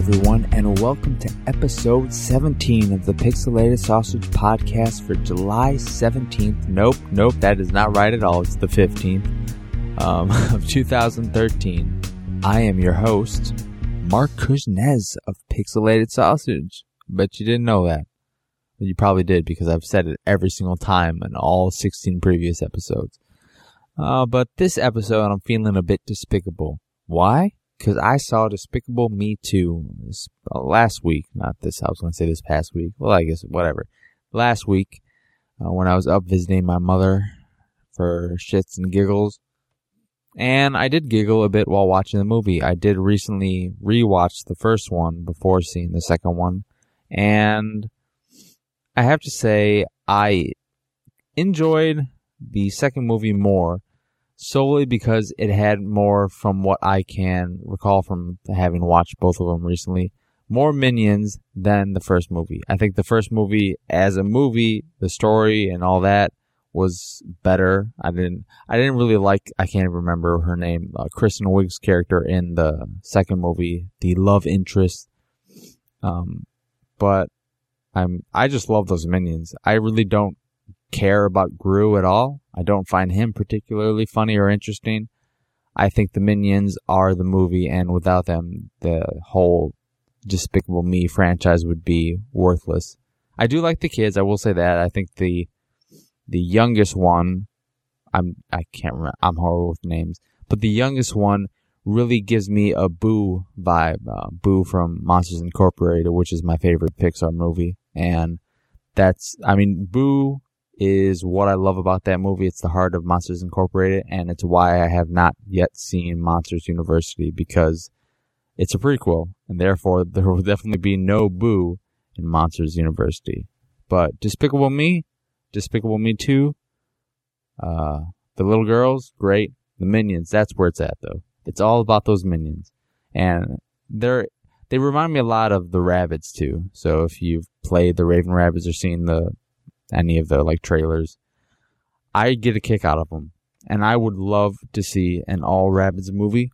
everyone, and welcome to episode 17 of the Pixelated Sausage Podcast for July 17th. Nope, that is not right at all. It's the 15th of 2013. I am your host, Mark Kuznez of Pixelated Sausage. Bet you didn't know that. But you probably did, because I've said it every single time in all 16 previous episodes. But this episode, I'm feeling a bit despicable. Why? Because I saw Despicable Me 2 last week. Not this, I was going to say this past week. Well, I guess, whatever. Last week, when I was up visiting my mother for shits and giggles. And I did giggle a bit while watching the movie. I did recently rewatch the first one before seeing the second one. And I have to say, I enjoyed the second movie more, solely because it had more, from what I can recall from having watched both of them recently, more Minions than the first movie. I think the first movie, as a movie, the story and all that was better. I didn't really like, I can't even remember her name, Kristen Wiig's character in the second movie, the love interest. But I just love those Minions. I really don't care about Gru at all. I don't find him particularly funny or interesting. I think the Minions are the movie, and without them, the whole Despicable Me franchise would be worthless. I do like the kids, I will say that. I think the youngest one, I can't remember, I'm horrible with names, but the youngest one really gives me a Boo vibe. Boo from Monsters Incorporated, which is my favorite Pixar movie. And Boo is what I love about that movie. It's the heart of Monsters Incorporated, and it's why I have not yet seen Monsters University, because it's a prequel, and therefore there will definitely be no Boo in Monsters University. But Despicable Me 2, the little girls, great. The Minions, that's where it's at, though. It's all about those Minions. And they remind me a lot of the Rabbids, too. So if you've played the Raven Rabbids or seen any of the trailers, I get a kick out of them. And I would love to see an all Rabbids movie.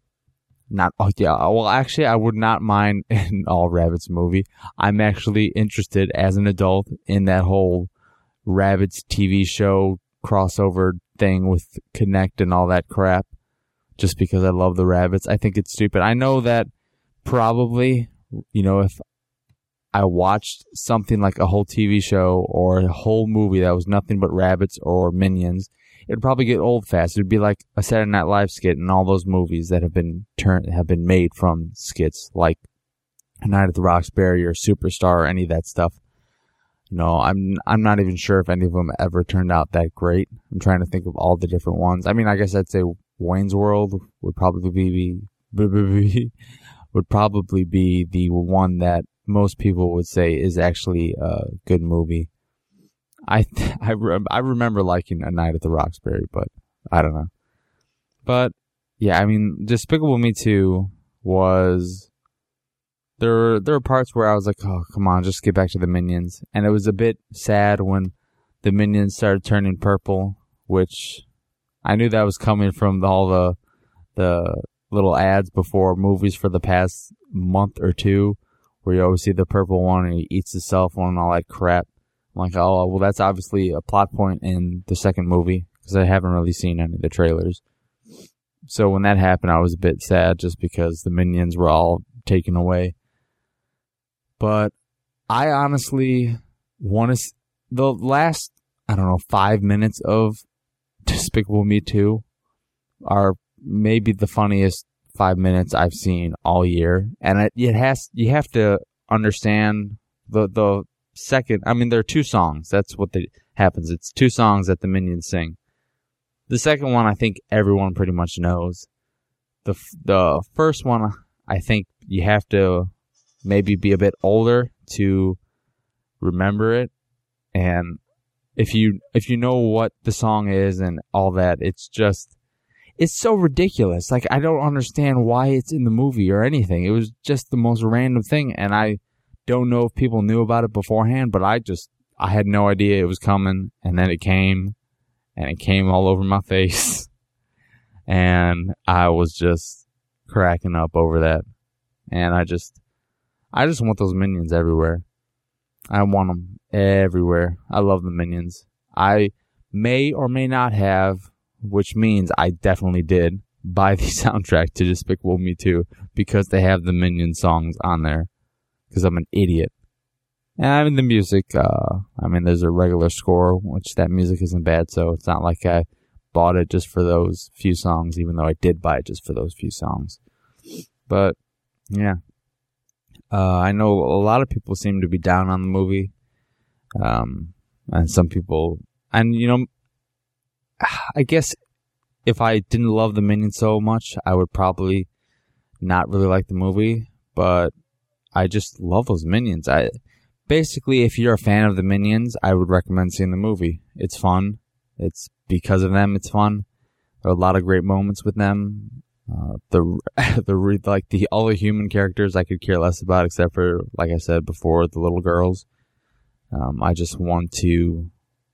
I would not mind an all Rabbids movie. I'm actually interested as an adult in that whole Rabbids TV show crossover thing with Connect and all that crap, just because I love the Rabbids. I think it's stupid. I know that probably, if I watched something like a whole TV show or a whole movie that was nothing but Rabbids or Minions, it'd probably get old fast. It'd be like a Saturday Night Live skit and all those movies that have been made from skits, like Night at the Roxbury or Superstar or any of that stuff. I'm not even sure if any of them ever turned out that great. I'm trying to think of all the different ones. I guess I'd say Wayne's World would probably be the one that most people would say is actually a good movie. I remember liking A Night at the Roxbury, but I don't know. But yeah, Despicable Me 2 was, there were parts where I was like, oh, come on, just get back to the Minions. And it was a bit sad when the Minions started turning purple, which I knew that was coming from all the little ads before movies for the past month or two, where you always see the purple one and he eats his cell phone and all that crap. I'm like, oh, well, that's obviously a plot point in the second movie, because I haven't really seen any of the trailers. So when that happened, I was a bit sad, just because the Minions were all taken away. But I honestly want to, the last, 5 minutes of Despicable Me 2 are maybe the funniest 5 minutes I've seen all year. And you have to understand the second, there are two songs. That's what happens. It's two songs that the Minions sing. The second one, I think everyone pretty much knows. The first one, I think you have to maybe be a bit older to remember it. And if you know what the song is and all that, it's so ridiculous. Like, I don't understand why it's in the movie or anything. It was just the most random thing, and I don't know if people knew about it beforehand, but I had no idea it was coming, and then it came all over my face, and I was just cracking up over that. And I just want those minions everywhere. I want them everywhere. I love the minions. I may or may not have, which means I definitely did, buy the soundtrack to Despicable Me 2 because they have the Minion songs on there. Because I'm an idiot. And I mean, the music, there's a regular score, which that music isn't bad, so it's not like I bought it just for those few songs, even though I did buy it just for those few songs. But, yeah. I know a lot of people seem to be down on the movie. And some people, and I guess if I didn't love the Minions so much, I would probably not really like the movie, but I just love those Minions. Basically, if you're a fan of the Minions, I would recommend seeing the movie. It's fun. It's because of them, it's fun. There are a lot of great moments with them. All the human characters I could care less about, except for, like I said before, the little girls. I just want to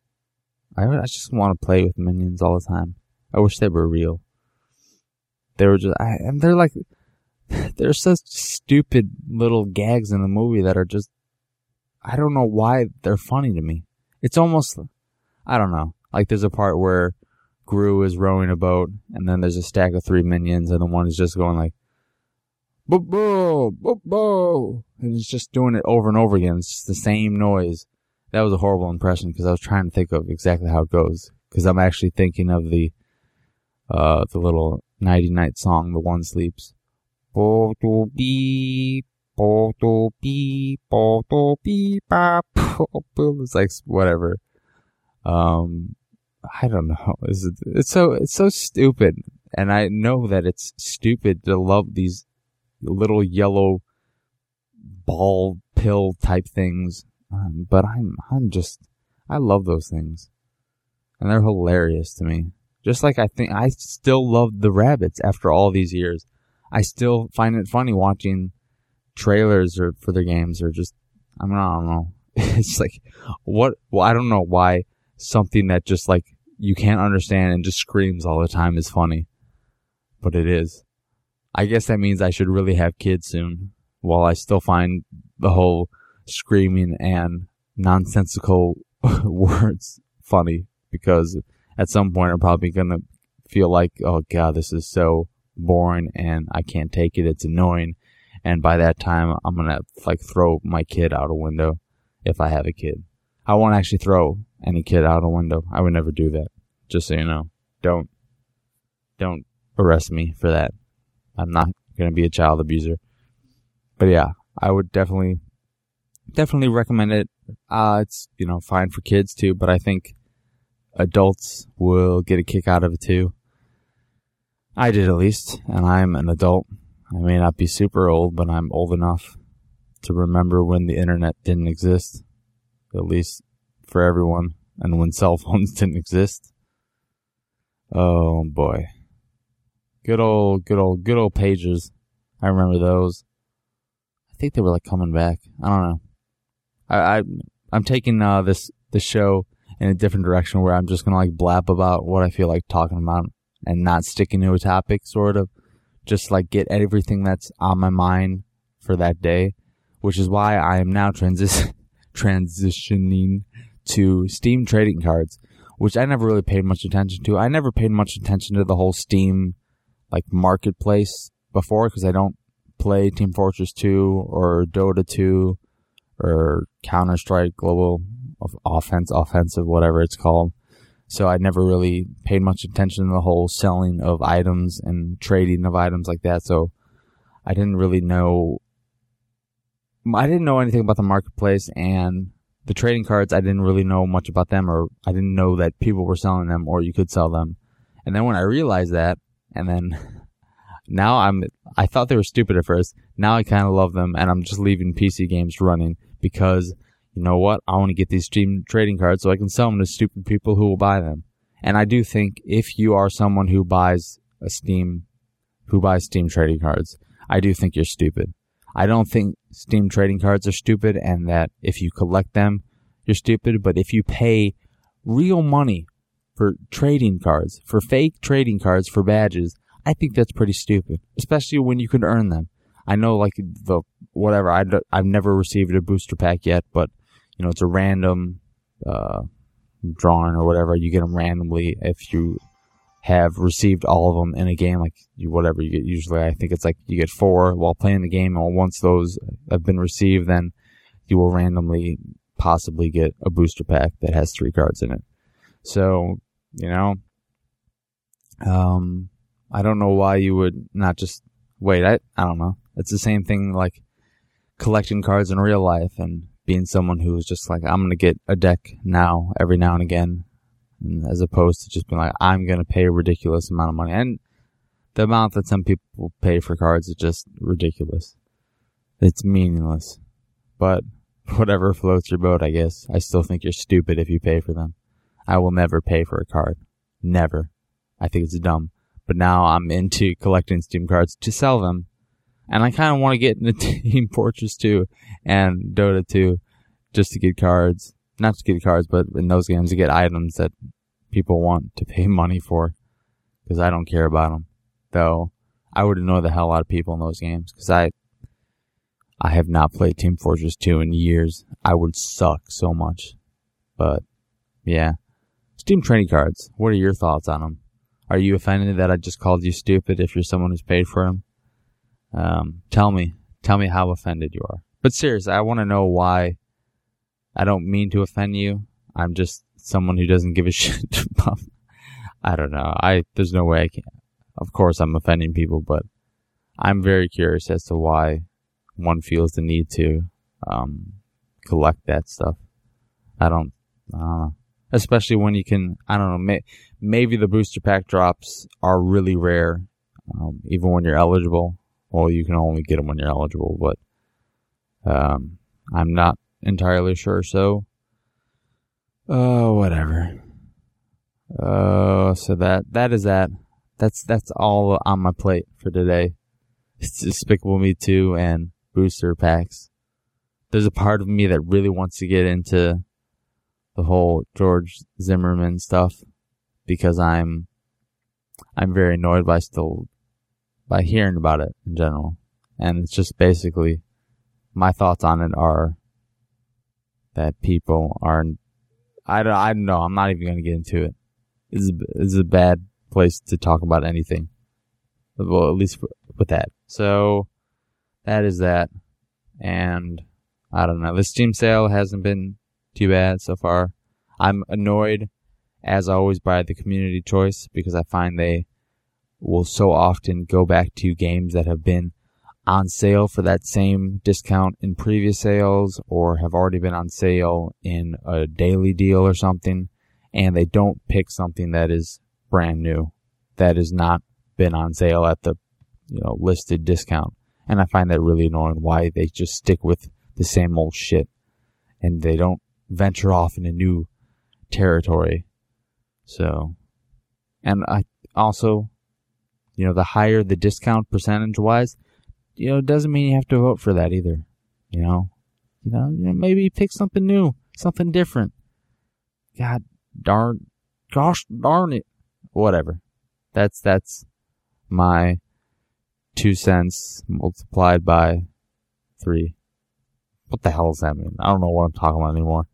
play with Minions all the time. I wish they were real. They were there's such stupid little gags in the movie that are just, I don't know why they're funny to me. It's almost, I don't know. Like there's a part where Gru is rowing a boat, and then there's a stack of 3 minions, and the one is just going like, bo-bo, bo-bo, and it's just doing it over and over again. It's just the same noise. That was a horrible impression, because I was trying to think of exactly how it goes, because I'm actually thinking of the little nighty-night song, The One Sleeps. Bo-do-beep, bo-do-beep, bo-do-beep, it's like, whatever. I don't know. It's so stupid, and I know that it's stupid to love these little yellow ball pill type things, but I love those things, and they're hilarious to me. Just like I still love the rabbits after all these years. I still find it funny watching trailers for their games, or just I don't know. It's like what? Well, I don't know why something that just like you can't understand and just screams all the time is funny, but it is. I guess that means I should really have kids soon, while I still find the whole screaming and nonsensical words funny, because at some point I'm probably going to feel like, oh god, this is so boring and I can't take it, it's annoying, and by that time I'm going to like throw my kid out a window if I have a kid. I won't actually throw any kid out a window. I would never do that. Just so you know. Don't arrest me for that. I'm not going to be a child abuser. But yeah, I would definitely recommend it. It's, fine for kids too, but I think adults will get a kick out of it too. I did, at least, and I'm an adult. I may not be super old, but I'm old enough to remember when the internet didn't exist. At least for everyone, and when cell phones didn't exist. Oh boy. Good old pagers. I remember those. I think they were like coming back. I don't know. I'm taking this show in a different direction, where I'm just gonna like blab about what I feel like talking about and not sticking to a topic, sort of. Just like get everything that's on my mind for that day, which is why I am now transitioning to Steam trading cards, which I never really paid much attention to. I never paid much attention to the whole Steam like marketplace before, because I don't play Team Fortress 2 or Dota 2 or Counter-Strike Global Offensive, whatever it's called. So I never really paid much attention to the whole selling of items and trading of items like that. So I didn't know anything about the marketplace, and the trading cards, I didn't really know much about them, or I didn't know that people were selling them, or you could sell them. And then when I realized that, and then now I thought they were stupid at first. Now I kind of love them, and I'm just leaving PC games running, because you know what? I want to get these Steam trading cards so I can sell them to stupid people who will buy them. And I do think if you are someone who buys Steam trading cards, I do think you're stupid. I don't think Steam trading cards are stupid, and that if you collect them, you're stupid. But if you pay real money for trading cards, for fake trading cards, for badges, I think that's pretty stupid, especially when you can earn them. I know like the whatever. I've never received a booster pack yet, but you know it's a random drawing or whatever. You get them randomly if you have received all of them in a game. Like you get usually I think it's like you get 4 while playing the game, and once those have been received, then you will randomly possibly get a booster pack that has 3 cards in it. So, you know, I don't know why you would not just wait. I don't know. It's the same thing like collecting cards in real life and being someone who's just like, I'm going to get a deck now, every now and again, and as opposed to just being like, I'm going to pay a ridiculous amount of money. And the amount that some people pay for cards is just ridiculous. It's meaningless. But whatever floats your boat, I guess. I still think you're stupid if you pay for them. I will never pay for a card. Never. I think it's dumb. But now I'm into collecting Steam cards to sell them. And I kind of want to get into Team Fortress 2 and Dota 2 just to get cards. Not to get cards, but in those games to get items that people want to pay money for. Because I don't care about them. Though, I would annoy the hell out of people in those games. Because I have not played Team Fortress 2 in years. I would suck so much. But, yeah. Steam trading cards. What are your thoughts on them? Are you offended that I just called you stupid if you're someone who's paid for them? Tell me how offended you are. But seriously, I want to know why. I don't mean to offend you. I'm just someone who doesn't give a shit about. I don't know. There's no way I can. Of course, I'm offending people, but I'm very curious as to why one feels the need to collect that stuff. I don't know. Especially when you can, I don't know, maybe the booster pack drops are really rare, even when you're eligible. Well, you can only get them when you're eligible, but I'm not entirely sure, so whatever. So that is that. That's all on my plate for today. It's Despicable Me 2 and booster packs. There's a part of me that really wants to get into the whole George Zimmerman stuff because I'm very annoyed by hearing about it in general. And it's just basically my thoughts on it are that people are I don't know, I'm not even going to get into it. It's a bad place to talk about anything. Well, at least with that. So that is that. And I don't know. The Steam sale hasn't been too bad so far. I'm annoyed, as always, by the community choice because I find they will so often go back to games that have been on sale for that same discount in previous sales or have already been on sale in a daily deal or something, and they don't pick something that is brand new, that has not been on sale at the listed discount. And I find that really annoying why they just stick with the same old shit and they don't venture off into new territory. So, and I also, the higher the discount percentage wise, doesn't mean you have to vote for that either. Maybe pick something new, something different. Gosh darn it. Whatever. That's my 2 cents multiplied by 3. What the hell does that mean? I don't know what I'm talking about anymore.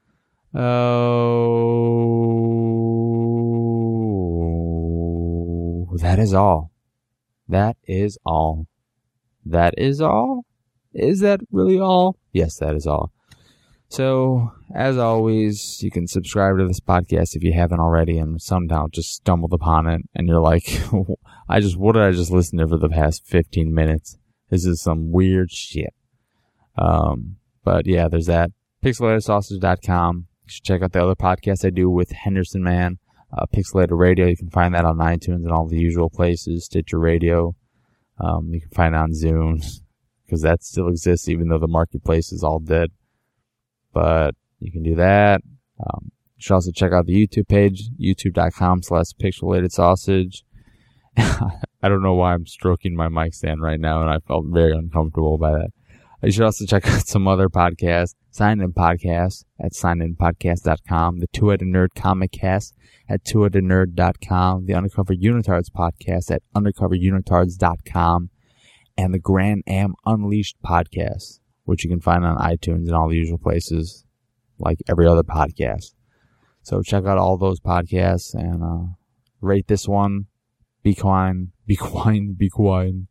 Oh, that is all. That is all. That is all? Is that really all? Yes, that is all. So, as always, you can subscribe to this podcast if you haven't already and somehow just stumbled upon it and you're like, what did I just listen to for the past 15 minutes? This is some weird shit. But yeah, there's that. PixelatedSausage.com. You should check out the other podcasts I do with Henderson Man. Pixelated Radio, you can find that on iTunes and all the usual places. Stitcher Radio. You can find it on Zune because that still exists even though the marketplace is all dead. But you can do that. You should also check out the YouTube page, youtube.com/pixelatedsausage. I don't know why I'm stroking my mic stand right now, and I felt very uncomfortable by that. You should also check out some other podcasts. Sign In Podcast at signinpodcast.com. The Two-Headed Nerd Comic Cast at twoheadednerd.com. The Undercover Unitards Podcast at undercoverunitards.com. and the Grand Am Unleashed podcast, which you can find on iTunes and all the usual places, like every other podcast. So check out all those podcasts and rate this one. Be quiet, rewind.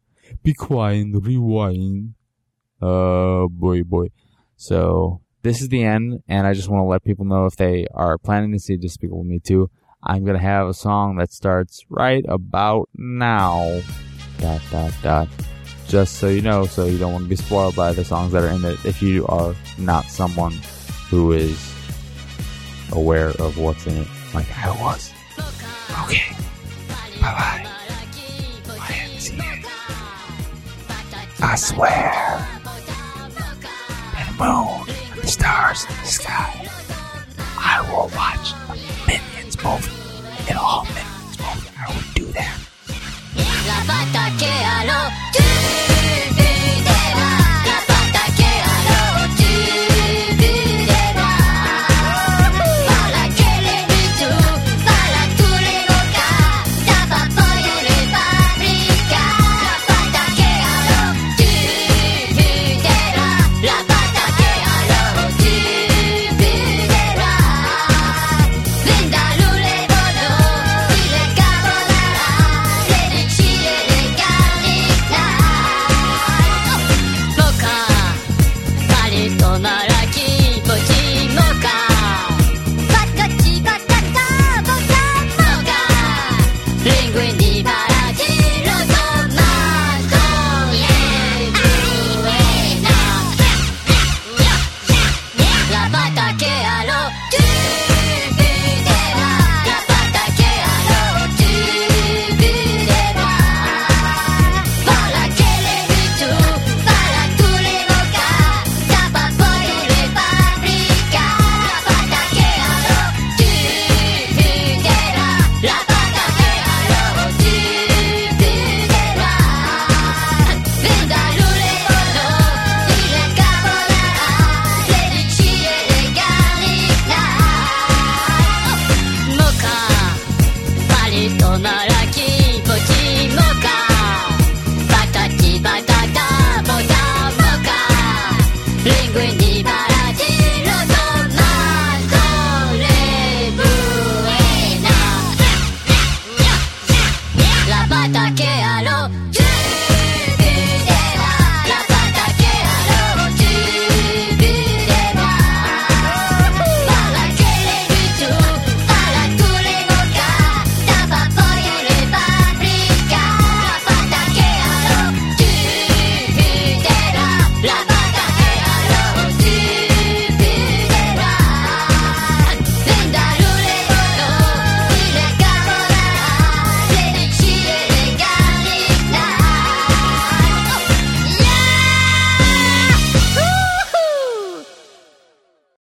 Boy. So this is the end, and I just want to let people know if they are planning to see Despicable Me 2, I'm going to have a song that starts right about now. ... Just so you know, so you don't want to be spoiled by the songs that are in it if you are not someone who is aware of what's in it, like I was. Okay. Bye-bye. YMCA. I swear. And the moon, and the stars in the sky. I will watch Minions movie.